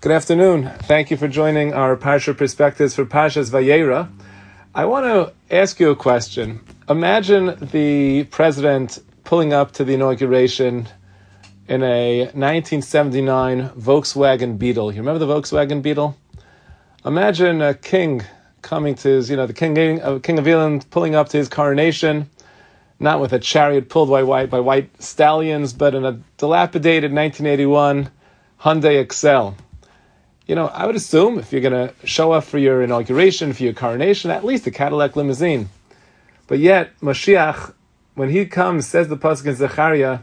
Good afternoon. Thank you for joining our Parsha Perspectives for Parshas Vayera. I want to ask you a question. Imagine the president pulling up to the inauguration in a 1979 Volkswagen Beetle. You remember the Volkswagen Beetle? Imagine a king coming to his, the king of England pulling up to his coronation, not with a chariot pulled by white stallions, but in a dilapidated 1981 Hyundai Excel. I would assume if you're going to show up for your inauguration, for your coronation, at least a Cadillac limousine. But yet, Mashiach, when he comes, says the Pasuk in Zechariah,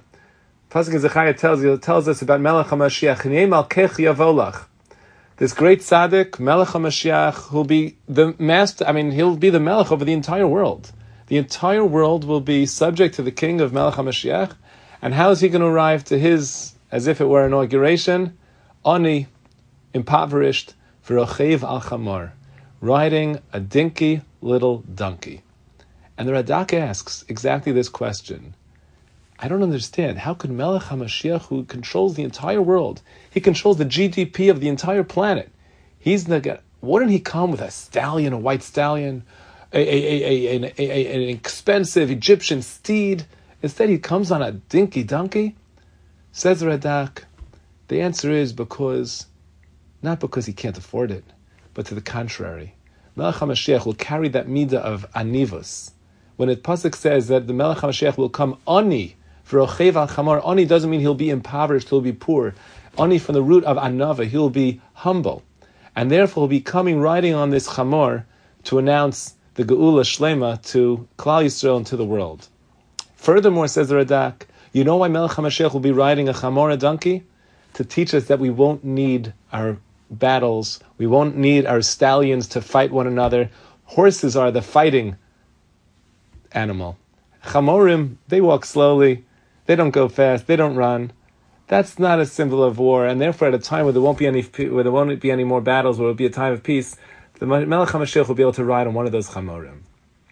tells us about Melech HaMashiach, Chnei Malkech Yavolach. This great tzaddik, Melech HaMashiach, who'll be the master, he'll be the Melech over the entire world. The entire world will be subject to the king of Melech HaMashiach. And how is he going to arrive to his, as if it were inauguration? Ani, impoverished, v'rochev al chamor, riding a dinky little donkey. And the Radak asks exactly this question. I don't understand. How could Melech HaMashiach, who controls the entire world, he controls the GDP of the entire planet, wouldn't he come with a stallion, a white stallion, an expensive Egyptian steed? Instead, he comes on a dinky donkey? Says the Radak, the answer is not because he can't afford it, but to the contrary. Melech HaMashiach will carry that midah of anivus. When the pasuk says that the Melech HaMashiach will come ani, v'rochev al chamor, ani doesn't mean he'll be impoverished, he'll be poor. Ani from the root of anava, he'll be humble. And therefore he'll be coming riding on this chamor to announce the Geula Shlema to Klal Yisrael and to the world. Furthermore, says the Radak, you know why Melech HaMashiach will be riding a chamor, a donkey? To teach us that we won't need our battles, we won't need our stallions to fight one another. Horses are the fighting animal. Chamorim, they walk slowly, they don't go fast, they don't run. That's not a symbol of war, and therefore at a time where there won't be any more battles, where it will be a time of peace, the Melech HaMashiach will be able to ride on one of those chamorim.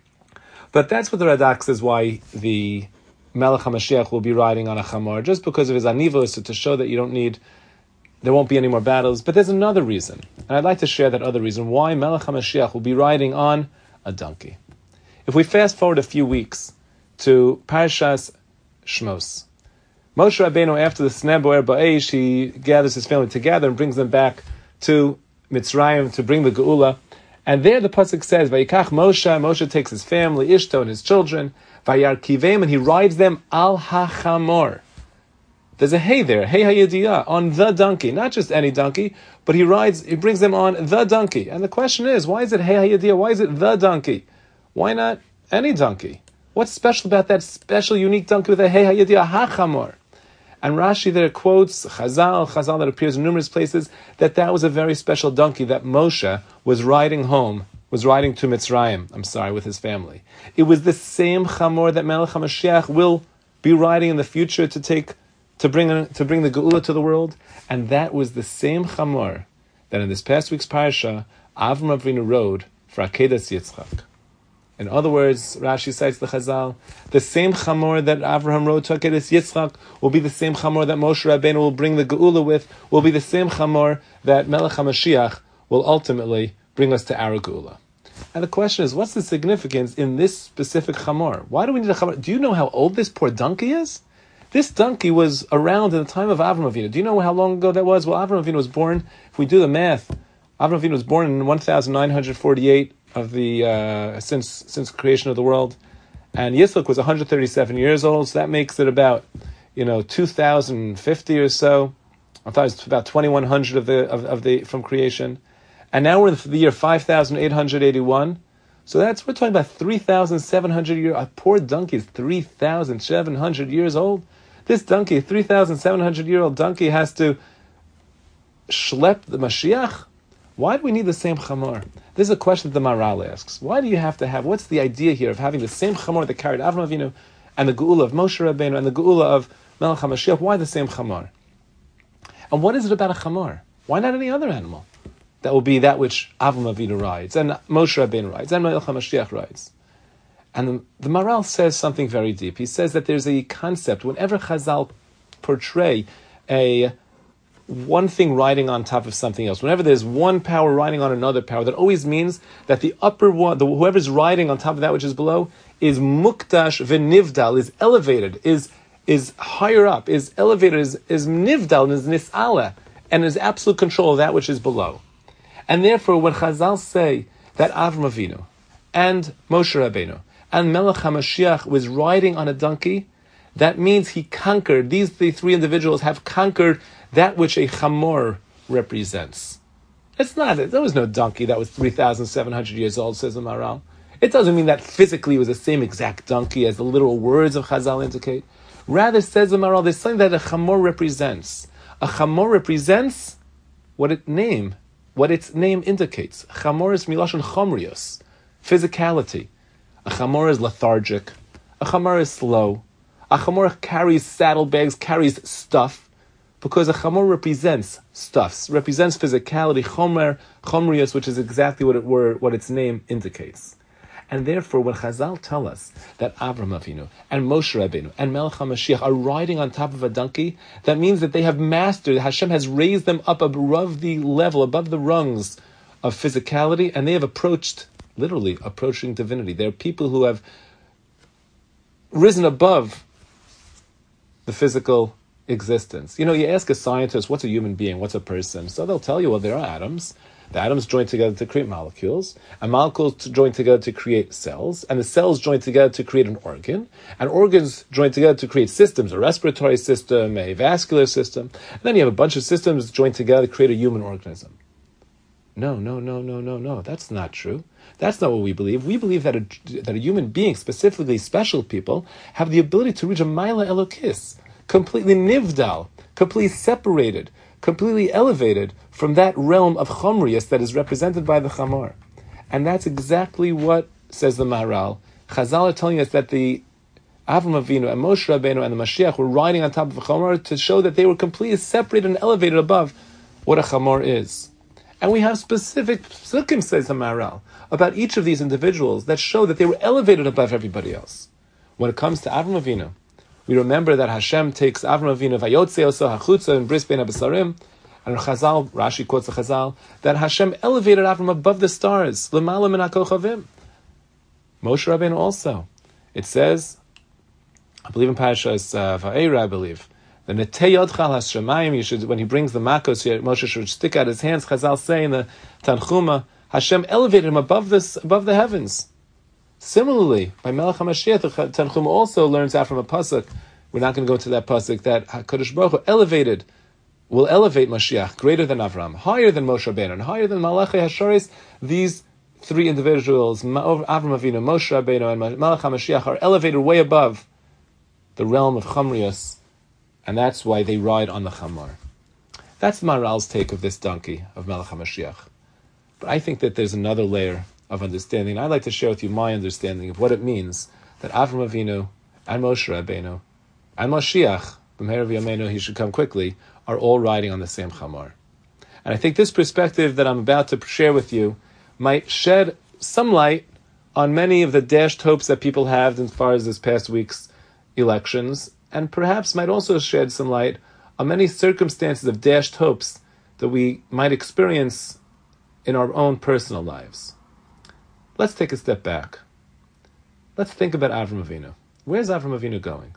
But that's what the Radak says why the Melech HaMashiach will be riding on a chamor, just because of his anivos, to show that there won't be any more battles. But there's another reason, and I'd like to share that other reason, why Melech HaMashiach will be riding on a donkey. If we fast forward a few weeks to Parshas Shmos, Moshe Rabbeinu, after the Sneh Boer Ba'esh, he gathers his family together and brings them back to Mitzrayim to bring the Geula. And there the pasuk says, Vayikach Moshe takes his family, Ishto and his children, Vayarkivem, and he rides them al hachamor. There's a hey there, hey hayediyah, on the donkey, not just any donkey, but he brings them on the donkey. And the question is, why is it hey hayediyah? Why is it the donkey? Why not any donkey? What's special about that special, unique donkey with a hey hayediyah hachamor? And Rashi there quotes Chazal that appears in numerous places, that was a very special donkey that Moshe was riding to Mitzrayim, with his family. It was the same chamor that Melech HaMashiach will be riding in the future to bring the Geula to the world, and that was the same chamor that in this past week's parsha Avram Avinu rode for Akedas Yitzchak. In other words, Rashi cites the Chazal, the same chamor that Avraham rode to Akedas Yitzchak will be the same chamor that Moshe Rabbeinu will bring the Geula with, will be the same chamor that Melech HaMashiach will ultimately bring us to our Geula. And the question is, what's the significance in this specific chamor? Why do we need a chamor? Do you know how old this poor donkey is? This donkey was around in the time of Avram Avinu. Do you know how long ago that was? Well, Avram Avinu was born, if we do the math, Avram Avinu was born in 1948 of the since creation of the world, and Yitzchak was 137 years old, so that makes it about 2050 or so. I thought it was about 2100 of the from creation, and now we're in the year 5881. So we're talking about 3,700 years. A poor donkey is 3,700 years old. This donkey, 3,700-year-old donkey, has to schlep the Mashiach. Why do we need the same chamor? This is a question that the Maral asks. Why do you have to have? What's the idea here of having the same chamor that carried Avram Avinu and the Geula of Moshe Rabbeinu and the Geula of Melech HaMashiach? Why the same chamor? And what is it about a chamor? Why not any other animal? That will be that which Avram Avinu rides, and Moshe Rabbeinu rides, and Melech HaMashiach rides. And the Maral says something very deep. He says that there's a concept, whenever Chazal portray a one thing riding on top of something else, whenever there's one power riding on another power, that always means that the upper one, whoever's riding on top of that which is below, is mukdash v'nivdal, is elevated, is higher up, is elevated, is nivdal, is nis'ala, and is absolute control of that which is below. And therefore, when Chazal say that Avram Avinu and Moshe Rabbeinu and Melech HaMashiach was riding on a donkey, that means he conquered, the three individuals have conquered that which a chamor represents. There was no donkey that was 3,700 years old, says the Maharal. It doesn't mean that physically it was the same exact donkey as the literal words of Chazal indicate. Rather, says the Maharal, there's something that a chamor represents. A chamor represents what its name indicates. Chamor is milashon chomrios, physicality. A chamor is lethargic. A chamor is slow. A chamor carries saddlebags, carries stuff, because a chamor represents stuffs, represents physicality, chomrios, which is exactly what its name indicates. And therefore, when Chazal tell us that Avram Avinu and Moshe Rabbeinu and Melech HaMashiach are riding on top of a donkey, that means that they have mastered, Hashem has raised them up above the level, above the rungs of physicality, and they have literally approaching divinity. They are people who have risen above the physical existence. You ask a scientist, what's a human being, what's a person? So they'll tell you, well, there are atoms. The atoms join together to create molecules, and molecules join together to create cells, and the cells join together to create an organ, and organs join together to create systems, a respiratory system, a vascular system, and then you have a bunch of systems joined together to create a human organism. No, that's not true. That's not what we believe. We believe that a human being, specifically special people, have the ability to reach a Maila Elokis, completely nivdal, completely separated, completely elevated from that realm of chomrius that is represented by the chamor. And that's exactly what, says the Maharal, Chazal are telling us that the Avram Avinu and Moshe Rabbeinu and the Mashiach were riding on top of a chamor to show that they were completely separated and elevated above what a chamor is. And we have specific psukim, says the Maharal, about each of these individuals that show that they were elevated above everybody else. When it comes to Avram Avinu, we remember that Hashem takes Avram Avinu vayotze oso hachutza in bris bein habesarim, and Chazal, Rashi quotes the Chazal, that Hashem elevated Avram above the stars, l'mala min hakochavim. Moshe Rabbeinu also. It says, I believe in Parashas Va'era, I believe, the netei yodcha hashemayim, when he brings the makos here, Moshe should stick out his hands. Chazal say in the Tanchuma, Hashem elevated him above the heavens. Similarly, by Melech HaMashiach, the Tanchuma also learns out from a pasuk. We're not going to go to that pasuk, that HaKadosh Baruch Hu will elevate Mashiach greater than Avram, higher than Moshe Rabbeinu, and higher than Malachi Hasharis. These three individuals, Avram Avinu, Moshe Rabbeinu, and Melech HaMashiach, are elevated way above the realm of Chamrius, and that's why they ride on the Chamar. That's Maharal's take of this donkey of Melech HaMashiach. But I think that there's another layer of understanding. I'd like to share with you my understanding of what it means that Avram Avinu and Moshe Rabbeinu and Mashiach, b'meher v'yameinu, he should come quickly, are all riding on the same Chamar. And I think this perspective that I'm about to share with you might shed some light on many of the dashed hopes that people have as far as this past week's elections, and perhaps might also shed some light on many circumstances of dashed hopes that we might experience in our own personal lives. Let's take a step back. Let's think about Avram Avinu. Where's Avram Avinu going?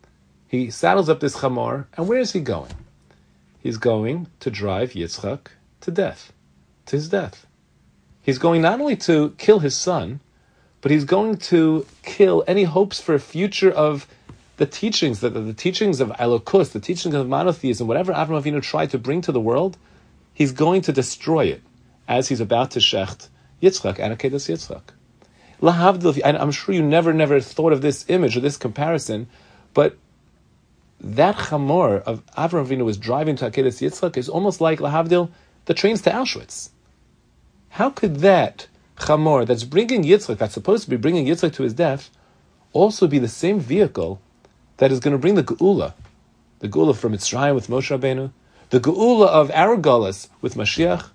He saddles up this chamor, and where is he going? He's going to drive Yitzchak to death, to his death. He's going not only to kill his son, but he's going to kill any hopes for a future of the teachings, the teachings of Elokus, the teachings of monotheism, whatever Avram Avinu tried to bring to the world, he's going to destroy it as he's about to shecht Yitzchak, Anakedas Yitzchak. Lahavdil, I'm sure you never thought of this image or this comparison, but that chamor of Avram Avinu was driving to Akedas Yitzchak is almost like Lahavdil, the trains to Auschwitz. How could that chamor that's bringing Yitzchak, that's supposed to be bringing Yitzchak to his death, also be the same vehicle that is going to bring the Geula from Mitzrayim with Moshe Rabbeinu, the Geula of our Galus with Mashiach?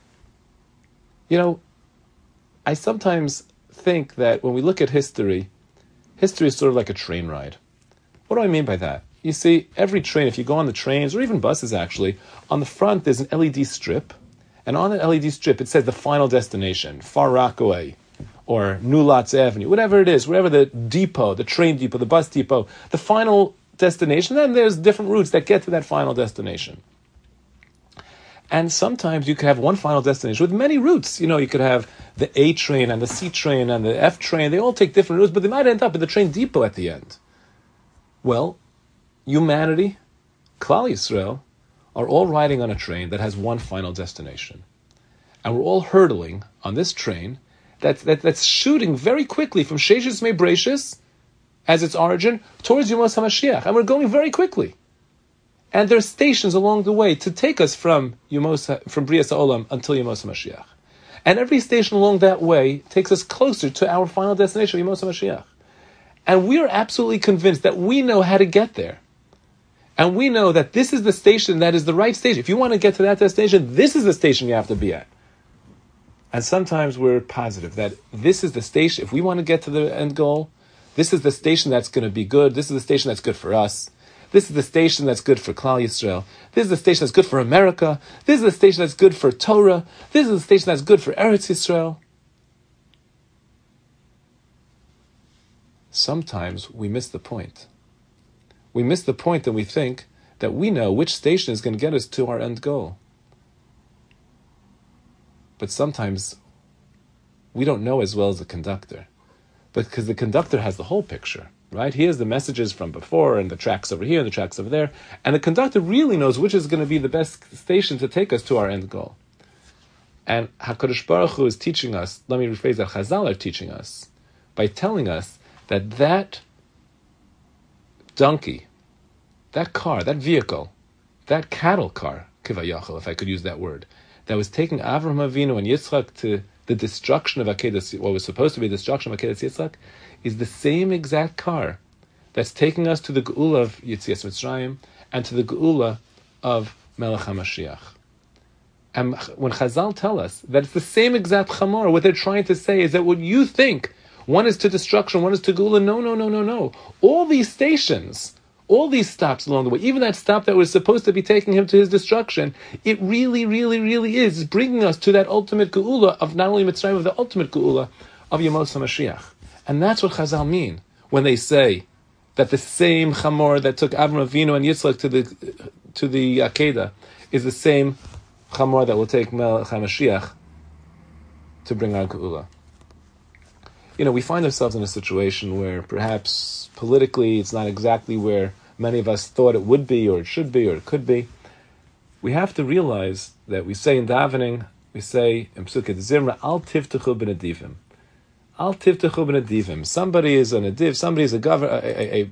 I sometimes think that when we look at history is sort of like a train ride. What do I mean by that? you see, every train, if you go on the trains, or even buses actually, on the front there's an LED strip, and on that LED strip it says the final destination, Far Rockaway, or New Lots Avenue, whatever it is, wherever the depot, the train depot, the bus depot, the final destination, then there's different routes that get to that final destination. And sometimes you could have one final destination with many routes. You could have the A train and the C train and the F train. They all take different routes, but they might end up at the train depot at the end. Well, humanity, Klal Yisrael, are all riding on a train that has one final destination. And we're all hurtling on this train that's shooting very quickly from Sheshes Mei Breishis, as its origin, towards Yemos HaMashiach. And we're going very quickly. And there are stations along the way to take us from Brias HaOlam until Yemos HaMashiach. And every station along that way takes us closer to our final destination, Yemos HaMashiach. And we are absolutely convinced that we know how to get there. And we know that this is the station that is the right station. If you want to get to that destination, this is the station you have to be at. And sometimes we're positive that this is the station. If we want to get to the end goal, this is the station that's going to be good. This is the station that's good for us. This is the station that's good for Klal Yisrael. This is the station that's good for America. This is the station that's good for Torah. This is the station that's good for Eretz Yisrael. Sometimes we miss the point. We miss the point and we think that we know which station is going to get us to our end goal. But sometimes we don't know as well as the conductor. Because the conductor has the whole picture. Right? He has the messages from before and the tracks over here and the tracks over there. And the conductor really knows which is going to be the best station to take us to our end goal. And HaKadosh Baruch Hu is teaching us, let me rephrase that, Chazal are teaching us, by telling us that donkey, that car, that vehicle, that cattle car, kivayachal, if I could use that word, that was taking Avraham Avinu and Yitzchak to the destruction of Akedas, what was supposed to be the destruction of Akedas Yitzchak, is the same exact car that's taking us to the Geula of Yetzias Mitzrayim and to the Geula of Melech HaMashiach. And when Chazal tell us that it's the same exact Chamor, what they're trying to say is that what you think, one is to destruction, one is to Geula, no. All these stations, all these stops along the way, even that stop that was supposed to be taking him to his destruction, it really, really, really is bringing us to that ultimate Geula of not only Mitzrayim, but the ultimate Geula of Yemos HaMashiach. And that's what Chazal mean when they say that the same Chamor that took Avraham Avinu and Yitzchak to the Akedah is the same Chamor that will take Melech HaMashiach to bring our Geula. We find ourselves in a situation where perhaps politically it's not exactly where many of us thought it would be, or it should be, or it could be. We have to realize that we say in davening, we say in Psuket Zimra, Al tivtechu b'nedivim. Al tivtechu b'nedivim. Somebody is a nediv, somebody is a governor,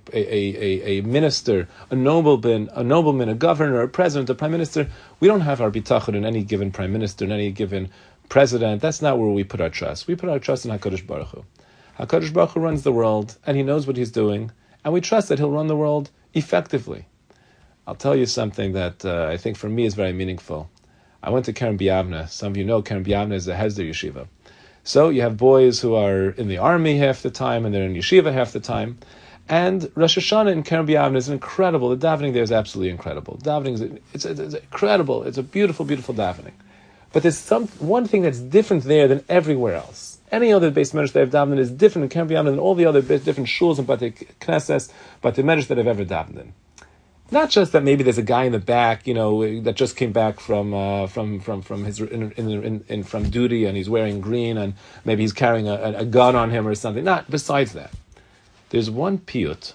a minister, a nobleman, a governor, a president, a prime minister. We don't have our bitachon in any given prime minister, in any given president. That's not where we put our trust. We put our trust in HaKadosh Baruch Hu. HaKadosh Baruch Hu runs the world, and He knows what He's doing, and we trust that He'll run the world effectively. I'll tell you something that I think for me is very meaningful. I went to Kerem B'Yavneh. Some of you know Kerem B'Yavneh is a Hesder yeshiva. So you have boys who are in the army half the time, and they're in yeshiva half the time. And Rosh Hashanah in Kerem B'Yavneh is incredible. The davening there is absolutely incredible. Davening is it's incredible. It's a beautiful, beautiful davening. But there's one thing that's different there than everywhere else. Any other Beis Medrash that I've davened is different in Kerem B'Yavneh than all the other different shuls and Batei Knesses, Batei Medrash that I've ever davened in. Not just that maybe there's a guy in the back, that just came back from his from duty and he's wearing green and maybe he's carrying a gun on him or something. Not besides that. There's one piyut,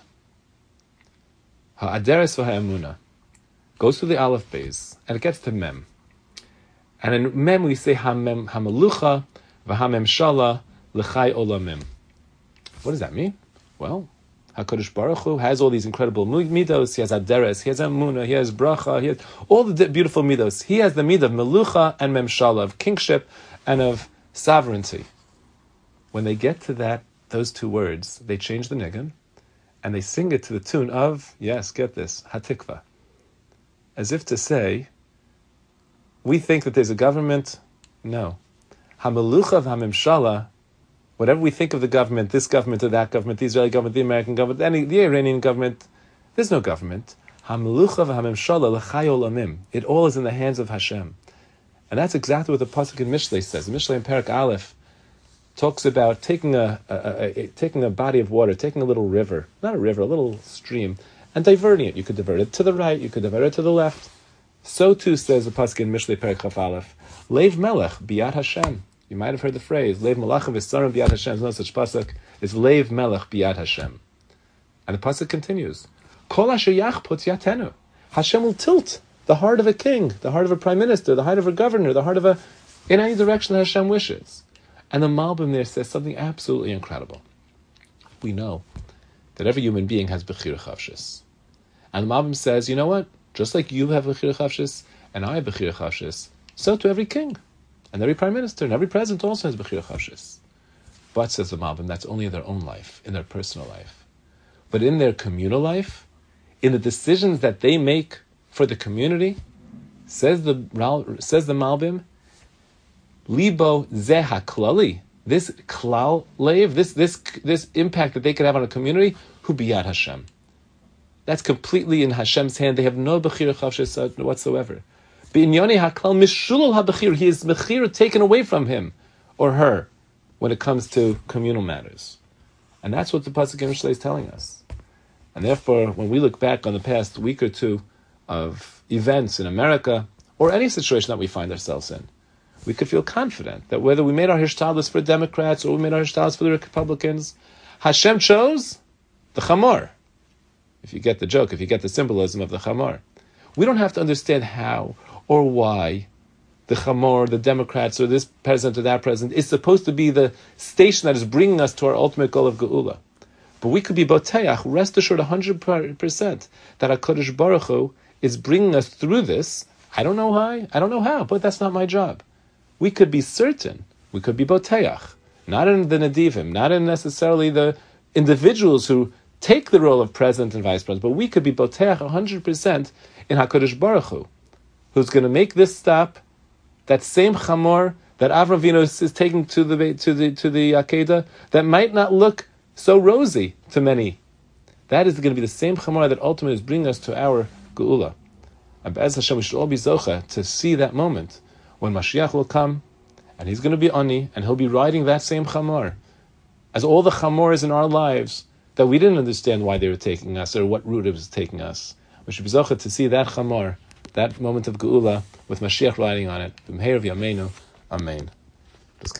ha'aderes v'ha'emuna, goes to the Aleph Beis and it gets to Mem. And in Mem we say ha'melucha v'ha'memshala l'chai olamim. What does that mean? Well, HaKadosh Baruch Hu has all these incredible midos. He has Aderes, he has Emunah, he has Bracha, he has all the beautiful midos. He has the midah of Melucha and Memshala, of kingship and of sovereignty. When they get to those two words, they change the nigun and they sing it to the tune of, yes, get this, Hatikva. As if to say, we think that there's a government. No. HaMelucha v'Hamemshala, whatever we think of the government, this government or that government, the Israeli government, the American government, the Iranian government, There's no government. Hamelucha v'hamemshala l'chayol amim. It all is in the hands of Hashem. And that's exactly what the pasuk in Mishlei says. Mishlei in Perek Aleph talks about taking a body of water, taking a little river, not a river, a little stream, and diverting it. You could divert it to the right, you could divert it to the left. So too says the pasuk in Mishlei Perek Chaf Aleph, Leiv Melech biyad Hashem. You might have heard the phrase, Leiv Melachim v'sarim biyad Hashem. There's no such pasuk. It's Leiv Melech biyad Hashem. And the pasuk continues, Kol asher yachput yatenu. Hashem will tilt the heart of a king, the heart of a prime minister, the heart of a governor, the heart of in any direction that Hashem wishes. And the Malbim there says something absolutely incredible. We know that every human being has Bechira Chavshis. And the Malbim says, you know what? Just like you have Bechira Chavshis, and I have Bechira Chavshis, so to every king, and every prime minister, and every president also has Bechira Chavshis. But, says the Malbim, that's only in their own life, in their personal life. But in their communal life, in the decisions that they make for the community, says the Malbim, Libo zeha klali, this klal leiv, this impact that they could have on a community, hu biyad Hashem. That's completely in Hashem's hand. They have no bechira chavshis whatsoever. B'inyoni haklal mishulul habechir, he is bechira taken away from him or her when it comes to communal matters, and that's what the pasuk in Mishlei is telling us. And therefore, when we look back on the past week or two of events in America or any situation that we find ourselves in, we could feel confident that whether we made our hishtadlus for Democrats or we made our hishtadlus for the Republicans, Hashem chose the chamor. If you get the joke, if you get the symbolism of the chamor. We don't have to understand how or why the chamor, the Democrats, or this president or that president is supposed to be the station that is bringing us to our ultimate goal of Geula. But we could be boteach, rest assured 100% that HaKadosh Baruch Hu is bringing us through this. I don't know why, I don't know how, but that's not my job. We could be certain, we could be boteach, not in the Nadivim, not in necessarily the individuals who take the role of president and vice president, but we could be boteach 100% in HaKadosh Baruch Hu, who's going to make this stop, that same chamor that Avram Avinu is taking to the Akedah, that might not look so rosy to many. That is going to be the same chamor that ultimately is bringing us to our Geula. And Be'ez Hashem, we should all be zocha to see that moment when Mashiach will come, and he's going to be ani, and he'll be riding that same chamor, as all the chamors in our lives that we didn't understand why they were taking us or what route it was taking us. We should be zocha to see that chamor, that moment of Geula, with Mashiach riding on it. B'mheir v'yameinu. Amen.